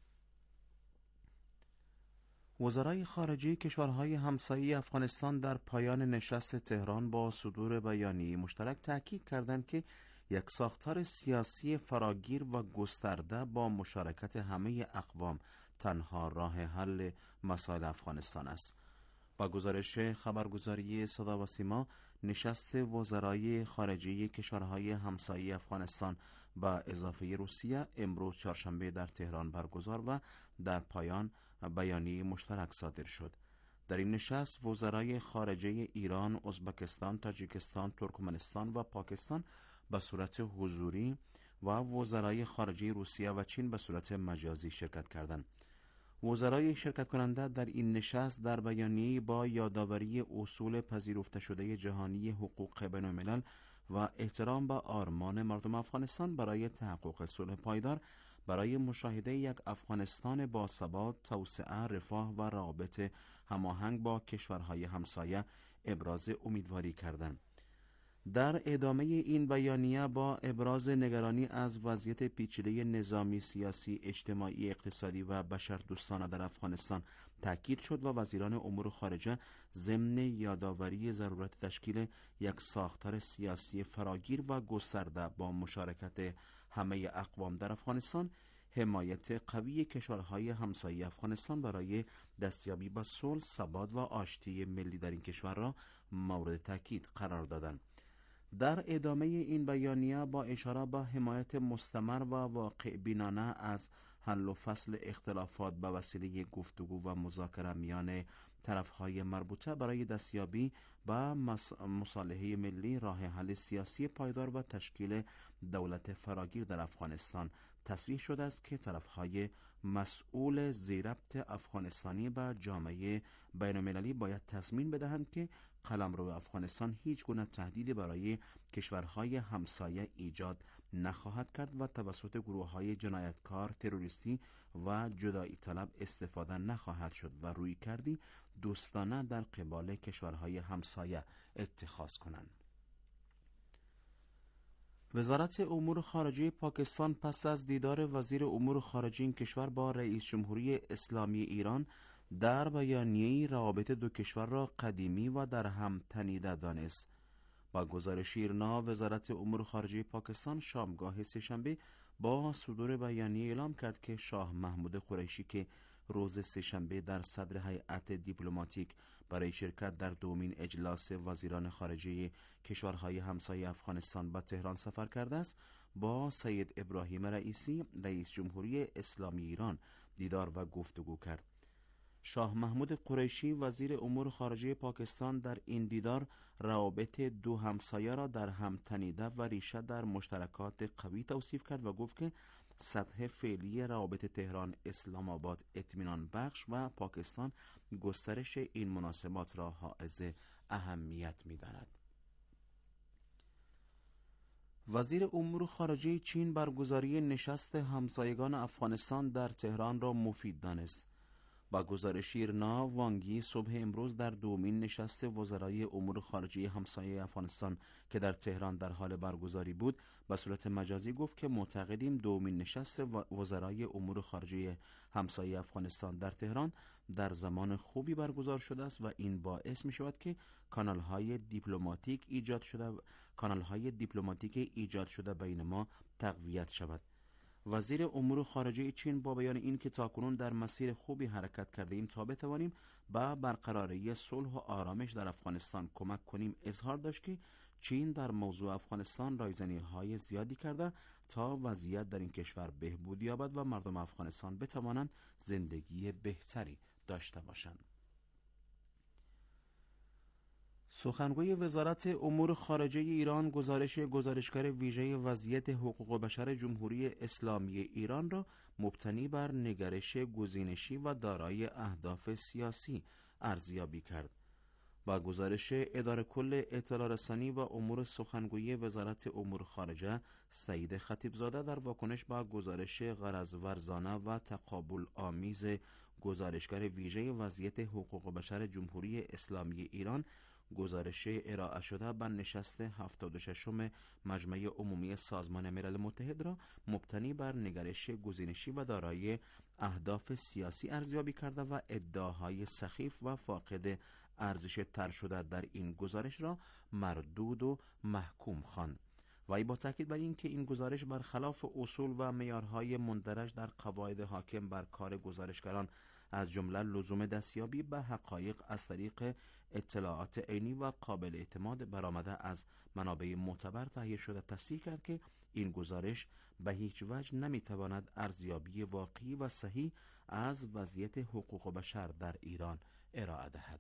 وزرای خارجه کشورهای همسایه افغانستان در پایان نشست تهران با صدور بیانیه مشترک تاکید کردند که یک ساختار سیاسی فراگیر و گسترده با مشارکت همه اقوام تنها راه حل مسائل افغانستان است. با گزارش خبرگزاری صدا و سیما، نشست وزرای خارجه کشورهای همسایه افغانستان با اضافه روسیه امروز چهارشنبه در تهران برگزار و در پایان بیانیه مشترک صادر شد. در این نشست وزرای خارجه ایران، ازبکستان، تاجیکستان، ترکمنستان و پاکستان به صورت حضوری و وزرای خارجه روسیه و چین به صورت مجازی شرکت کردند. وزرای شرکت کننده در این نشست در بیانیه با یادآوری اصول پذیرفته شده جهانی حقوق بین الملل و احترام به آرمان مردم افغانستان برای تحقق صلح پایدار برای مشاهده یک افغانستان با ثبات، توسعه، رفاه و روابط هماهنگ با کشورهای همسایه ابراز امیدواری کردند. در ادامه این بیانیه با ابراز نگرانی از وضعیت پیچیده نظامی، سیاسی، اجتماعی، اقتصادی و بشردوستانه در افغانستان تاکید شد و وزیران امور خارجه ضمن یادآوری ضرورت تشکیل یک ساختار سیاسی فراگیر و گسترده با مشارکت همه اقوام در افغانستان، حمایت قوی کشورهای همسایه افغانستان برای دستیابی به صلح، ثبات و آشتی ملی در این کشور را مورد تاکید قرار دادند. در ادامه این بیانیه با اشاره به حمایت مستمر و واقع بینانه از حل و فصل اختلافات به وسیله گفتگو و مذاکره میان طرفهای مربوطه برای دستیابی به مصالحه ملی، راه حل سیاسی پایدار و تشکیل دولت فراگیر در افغانستان تصریح شده است که طرفهای مسئول زیربط افغانستانی به جامعه بین المللی باید تضمین بدهند که قلمرو افغانستان هیچ گونه تهدیدی برای کشورهای همسایه ایجاد نخواهد کرد و توسط گروه‌های جنایتکار، تروریستی و جدایی طلب استفاده نخواهد شد و روی کردی دوستانه در قبال کشورهای همسایه اتخاذ کنند. وزارت امور خارجه پاکستان پس از دیدار وزیر امور خارجه این کشور با رئیس جمهوری اسلامی ایران در بیانیه‌ای روابط دو کشور را قدیمی و در هم تنیده دانست. با گزارش ایرنا، وزارت امور خارجه پاکستان شامگاه سه‌شنبه با صدور بیانیه اعلام کرد که شاه محمود قریشی که روز سه‌شنبه در صدر هیئت دیپلماتیک برای شرکت در دومین اجلاس وزیران خارجه کشورهای همسایه افغانستان به تهران سفر کرده است، با سید ابراهیم رئیسی رئیس جمهوری اسلامی ایران دیدار و گفتگو کرد. شاه محمود قریشی وزیر امور خارجه پاکستان در این دیدار روابط دو همسایه را در هم تنیده و ریشه در مشترکات قوی توصیف کرد و گفت که سطح فعلی روابط تهران اسلام آباد اطمینان بخش و پاکستان گسترش این مناسبات را حائز اهمیت می‌داند. وزیر امور خارجه چین برگزاری نشست همسایگان افغانستان در تهران را مفید دانست. با گزارش ایرنا، وانگی صبح امروز در دومین نشست وزرای امور خارجه همسایه افغانستان که در تهران در حال برگزاری بود به صورت مجازی گفت که معتقدیم دومین نشست وزرای امور خارجه همسایه افغانستان در تهران در زمان خوبی برگزار شده است و این باعث می شود که کانال‌های دیپلماتیک ایجاد شده کانال‌های دیپلماتیک ایجاد شده بین ما تقویت شود. وزیر امور خارجه چین با بیان این که تاکنون در مسیر خوبی حرکت کرده ایم تا بتوانیم به برقراری صلح و آرامش در افغانستان کمک کنیم اظهار داشت که چین در موضوع افغانستان رایزنی‌های زیادی کرده تا وضعیت در این کشور بهبود یابد و مردم افغانستان بتوانند زندگی بهتری داشته باشند. سخنگوی وزارت امور خارجه ایران گزارش گزارشگر ویژه وضعیت حقوق بشر جمهوری اسلامی ایران را مبتنی بر نگرش گزینشی و دارای اهداف سیاسی ارزیابی کرد. با گزارش اداره کل اطلاع رسانی و امور سخنگوی وزارت امور خارجه سعید خطیبزاده در واکنش با گزارش غرض ورزانه و تقابل آمیز گزارشگر ویژه وضعیت حقوق بشر جمهوری اسلامی ایران، گزارش ارائه شده به نشست هفتاد و ششم مجمع عمومی سازمان ملل متحد را مبتنی بر نگرش گزینشی و دارای اهداف سیاسی ارزیابی کرده و ادعاهای سخیف و فاقد ارزش طرح شده در این گزارش را مردود و محکوم خواند. وی با تاکید بر این که این گزارش برخلاف اصول و معیارهای مندرج در قواعد حاکم بر کار گزارشگران از جمله لزوم دستیابی به حقایق از طریق اطلاعات عینی و قابل اعتماد برآمده از منابع معتبر تهیه شده تصدیق کرد که این گزارش به هیچ وجه نمیتواند ارزیابی واقعی و صحیح از وضعیت حقوق بشر در ایران ارائه دهد.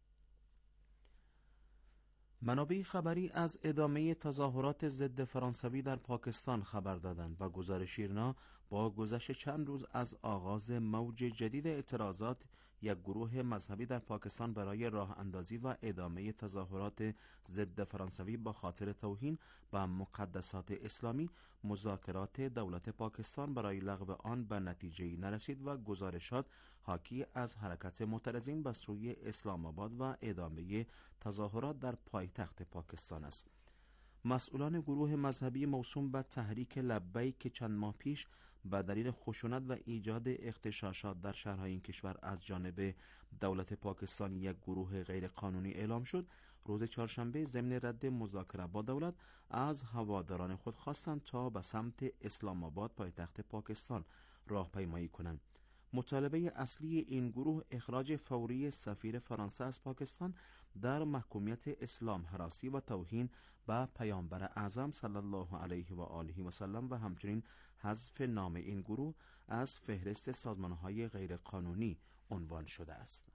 منابع خبری از ادامه تظاهرات ضد فرانسوی در پاکستان خبر دادند و گزارش ایرنا با گذشت چند روز از آغاز موج جدید اعتراضات یک گروه مذهبی در پاکستان برای راه اندازی و ادامه تظاهرات ضد فرانسوی با خاطر توهین به مقدسات اسلامی، مذاکرات دولت پاکستان برای لغو آن به نتیجه‌ای نرسید و گزارشات حاکی از حرکت معترضین به سوی اسلام آباد و ادامه تظاهرات در پایتخت پاکستان است. مسئولان گروه مذهبی موسوم به تحریک لبیک که چند ماه پیش به دلیل خشونت و ایجاد اغتشاشات در شهرهای این کشور از جانب دولت پاکستان یک گروه غیرقانونی اعلام شد، روز چهارشنبه ضمن رد مذاکره با دولت از هواداران خود خواستند تا به سمت اسلام آباد پایتخت پاکستان راهپیمایی کنند. مطالبه اصلی این گروه اخراج فوری سفیر فرانسه از پاکستان در محکومیت اسلام هراسی و توهین به پیامبر اعظم صلی الله علیه و آله و سلم و همچنین حذف نام این گروه از فهرست سازمان‌های غیرقانونی عنوان شده است.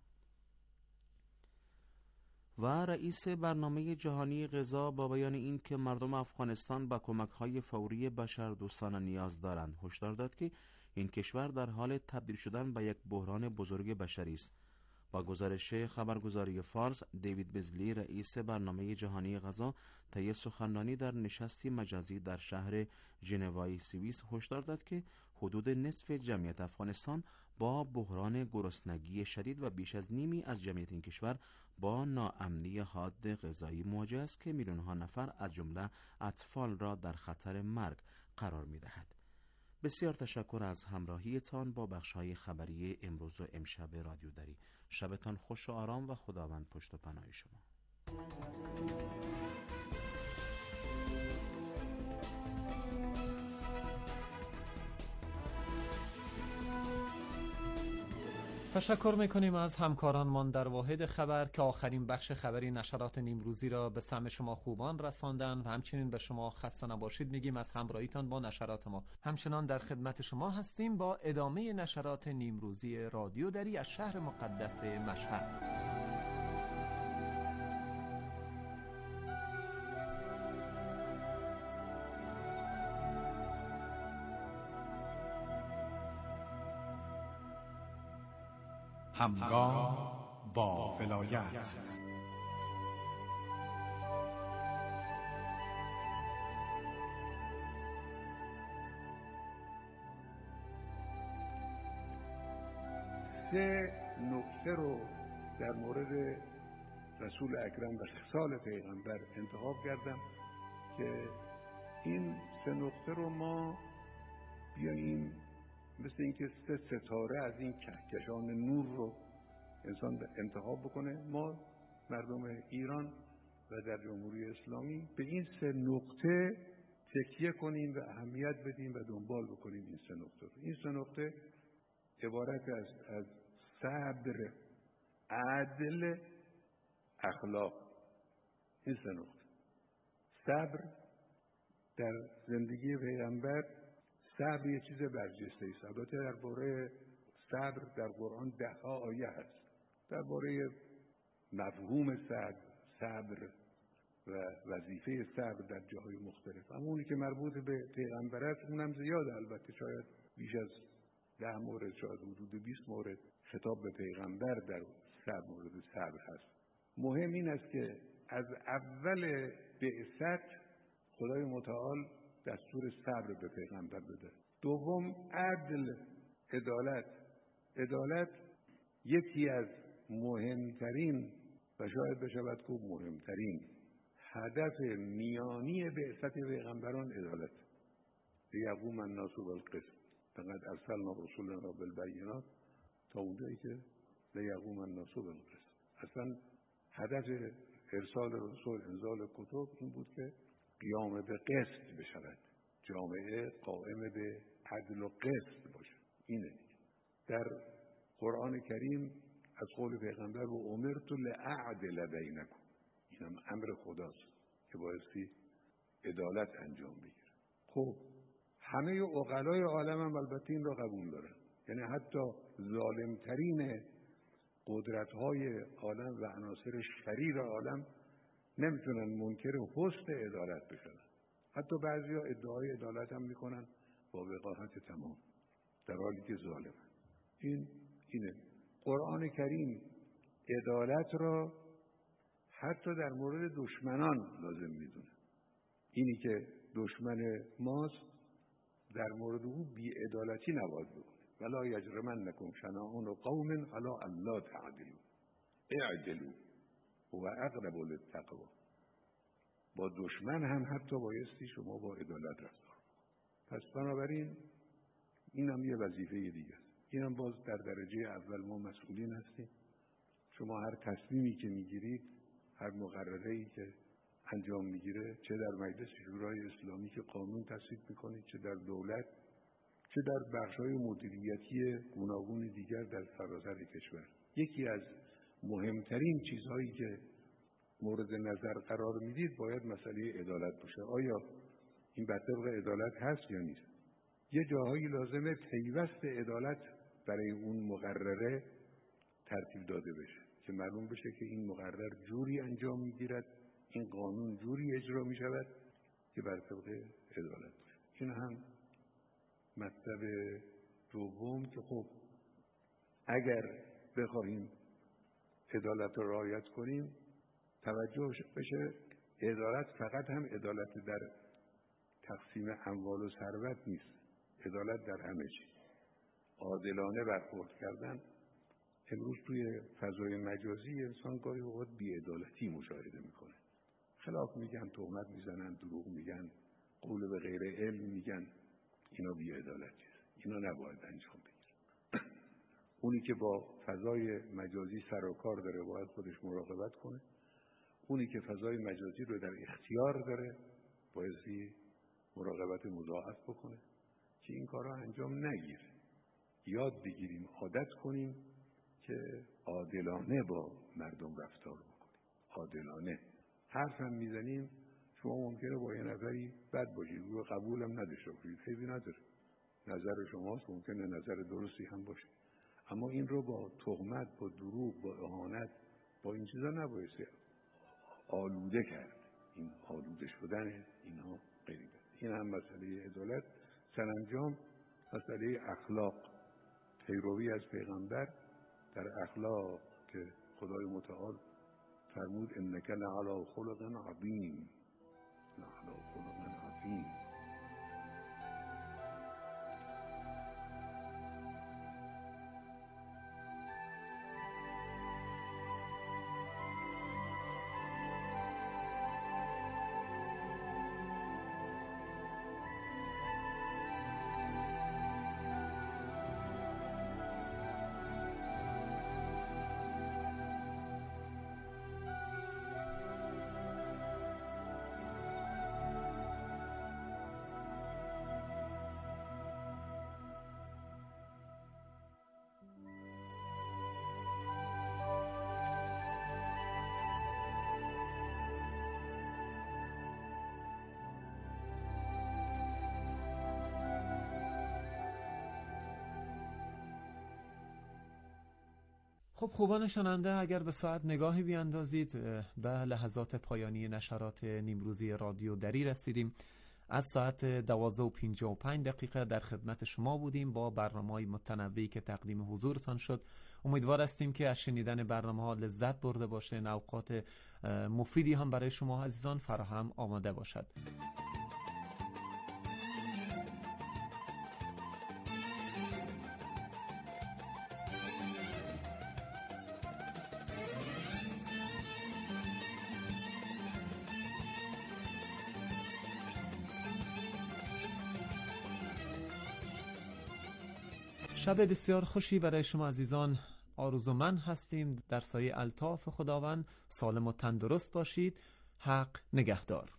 و رئیس برنامه جهانی غذا با بیان این که مردم افغانستان به کمک‌های فوری بشردوستانه نیاز دارند، هشدار داد که این کشور در حال تبدیل شدن به یک بحران بزرگ بشری است. با گزارش خبرگزاری فارس، دیوید بزلی رئیس برنامه جهانی غذا طی سخنرانی در نشستی مجازی در شهر ژنوای سوئیس هشدار داد که حدود نصف جمعیت افغانستان با بحران گرسنگی شدید و بیش از نیمی از جمعیت این کشور با ناامنی حاد غذایی مواجه است که میلیون‌ها نفر از جمله اطفال را در خطر مرگ قرار می‌دهد. بسیار تشکر از همراهیتان با بخش‌های خبری امروز و امشب رادیو دری. شبتان خوش و آرام و خداوند پشت و پناه شما. تشکر میکنیم از همکارانمان در واحد خبر که آخرین بخش خبری نشرات نیمروزی را به سمع شما خوبان رساندن و همچنین به شما خسته نباشید میگیم از همراهیتان با نشرات ما. همچنان در خدمت شما هستیم با ادامه نشرات نیمروزی رادیو دری از شهر مقدس مشهد. همگام با ولایت. سه نکته رو در مورد رسول اکرم و خصال پیغمبر انتخاب کردم که این سه نکته رو ما بیاییم مثل اینکه سه ستاره از این کهکشان نور رو انسان انتخاب بکنه. ما مردم ایران و در جمهوری اسلامی به این سه نقطه تکیه کنیم و اهمیت بدیم و دنبال بکنیم این سه نقطه رو. این سه نقطه عبارت است از صبر، عدل، اخلاق. این سه نقطه. صبر در زندگی پیغمبر، صبر یه چیز برجسته است. البته درباره صبر در قرآن ده ها آیه هست درباره مفهوم صبر، صبر و وظیفه صبر در جاهای مختلف. اما اونی که مربوط به پیغمبر است اونم زیاده، البته شاید بیش از ده مورد، شاید حدود بیست مورد خطاب به پیغمبر در صبر مورد صبر هست. مهم این است که از اول بعثت خدای متعال دستور صبر به پیغمبر بده. دوم عدل، عدالت. عدالت یکی از مهمترین و شاید بشود گفت مهمترین هدف میانی بعثت پیغمبران عدالت. لیقوم الناس بالقسط، فقد ارسلنا رسولنا بالبینات، تا اونجایی که لیقوم الناس بالقسط. اصلا هدف ارسال رسول، انزال کتب این بود که قیام به قسط بشود، جامعه قائم به عدل و قسط باشه. اینه دیگه. در قرآن کریم از قول پیغمبر و امرت لاعدل بینکم، اینم امر خداست که بایستی عدالت انجام بگیره. خب همه عقلای عالم هم البته این را قبول دارن، یعنی حتی ظالمترین قدرت‌های عالم و عناصر شریر عالم نمیتونن منکر حسن عدالت بشن. حتی بعضیا ادعای عدالت هم میکنن با وقاحت تمام، در حالی که ظالمن. این اینه قرآن کریم عدالت را حتی در مورد دشمنان لازم میدونه. اینی که دشمن ماست در مورد او بی‌عدالتی نباید بکنه. ولا یجرمنکم شنآن قوم علی الا تعدلوا اعدلوا هو اقرب للتقوی. با دشمن هم حتی بایستی شما با عدالت رفتار. پس بنابراین این هم یه وظیفه دیگه است. این هم باز در درجه اول ما مسئولین هستیم. شما هر تصمیمی که میگیرید، هر مقرره‌ای که انجام میگیره، چه در مجلس شورای اسلامی که قانون تصویب میکنید، چه در دولت، چه در بخش‌های مدیریتی گوناگون دیگر در سراسر کشور، یکی از مهمترین چیزهایی که مورد نظر قرار میدید باید مسئله عدالت باشه. آیا این بر طبق عدالت هست یا نیست؟ یه جاهایی لازمه پیوست عدالت برای اون مقرره ترتیب داده بشه که معلوم بشه که این مقرر جوری انجام میگیرد، این قانون جوری اجرا میشود که بر طبق عدالت باشه. این هم مطلب دوم که خب اگر بخواهیم عدالت را رعایت کنیم، توجه بشه عدالت فقط هم عدالت در تقسیم اموال و ثروت نیست، عدالت در همه چیز. عادلانه برخورد کردن. امروز توی فضای مجازی انسان گاهی اوقات بی‌عدالتی مشاهده میکنه. خلاف میگن، تهمت میزنن، دروغ میگن، قول به غیر علم میگن. اینا بی‌عدالتیه، اینا نباید انجام بگیره. اونی که با فضای مجازی سر و کار داره باید خودش مراقبت کنه. اونی که فضای مجازی رو در اختیار داره بایستی مراقبت مضاعف بکنه که این کارها انجام نگیره. یاد بگیریم، عادت کنیم که عادلانه با مردم رفتار بکنیم. عادلانه حرف هم میزنیم، شما ممکنه با یه نظری بد باشید، رو قبولم نداشته باشید، حیفی نداره، نظر شماست، ممکنه نظر درستی هم باشه، اما این رو با تهمت، با دروغ، با اهانت، با این چیزا نباید آلوده کرد. این آلوده شدن اینها غیره. این هم مسئله عدالت. سرانجام مسئله اخلاق، پیروی از پیغمبر در اخلاق که خدای متعال فرمود انک لعلی خلق عظیم، لعلی خلق عظیم. خب خوبان شنونده، اگر به ساعت نگاهی بیاندازید به لحظات پایانی نشرات نیمروزی رادیو دری رسیدیم. از ساعت دوازده و پنجاه و پنج دقیقه در خدمت شما بودیم با برنامه‌های متنوعی که تقدیم حضورتان شد. امیدوار هستیم که از شنیدن برنامه‌ها لذت برده باشین، اوقات مفیدی هم برای شما عزیزان فراهم آماده باشد. شب بسیار خوشی برای شما عزیزان آرزومند هستیم. در سایه الطاف خداوند سالم و تندرست باشید. حق نگهدار.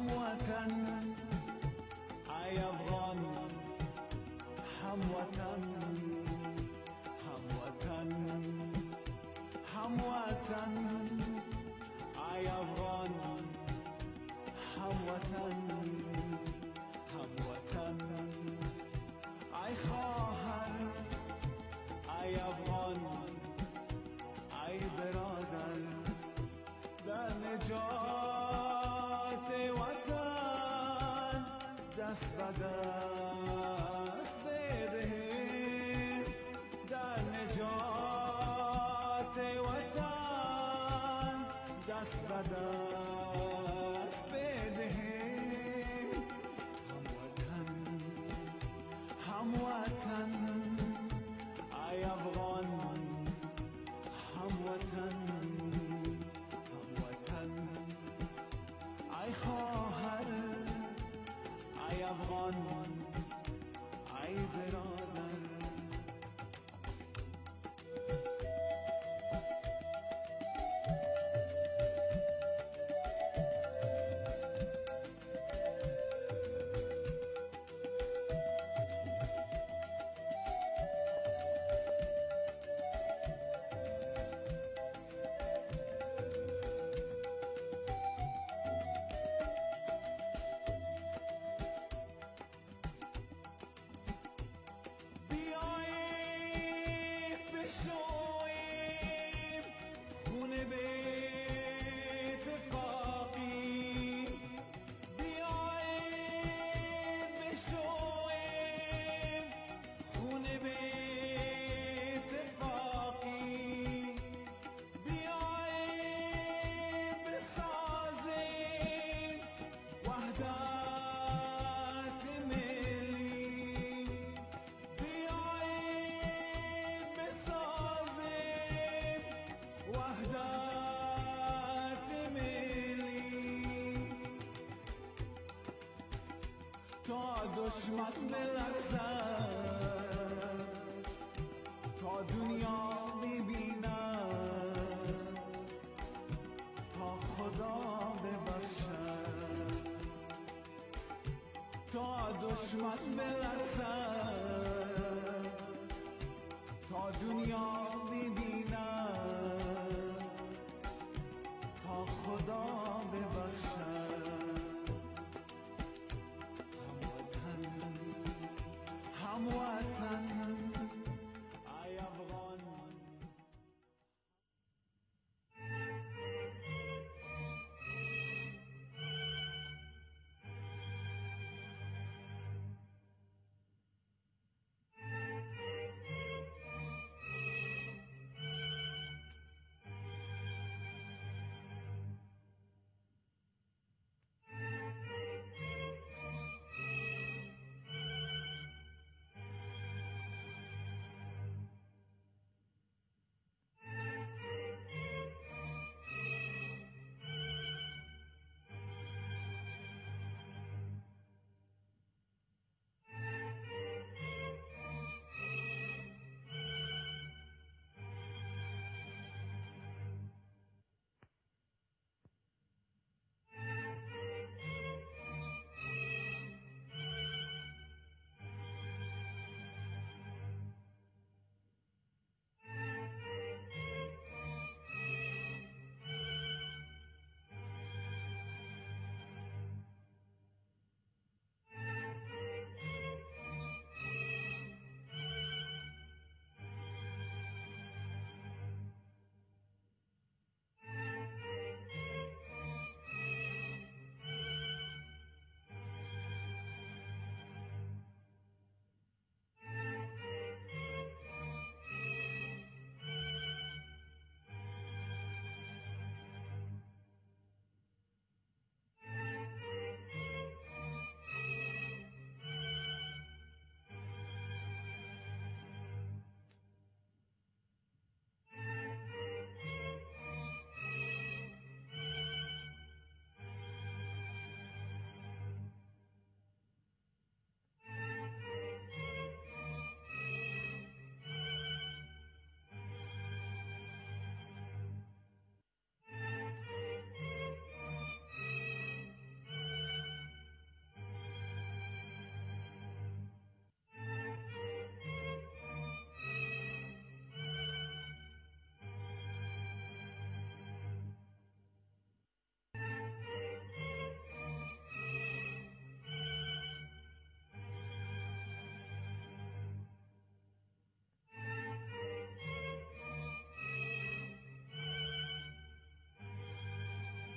هموطن ای افغان هموطن هموطن هموطن ای افغان هموطن هموطن ای خواهر ای افغان ای برادر در نجات وطن دست به دست بدهیم در نجات وطن دست به دست بدهیم هموطن هموطن ای افغان هموطن هموطن ای خواهر ای افغان ای برادر دشمن بلرزد تا دنیا ببیند تا خدا ببخشد تا دشمن بلرزد تا دنیا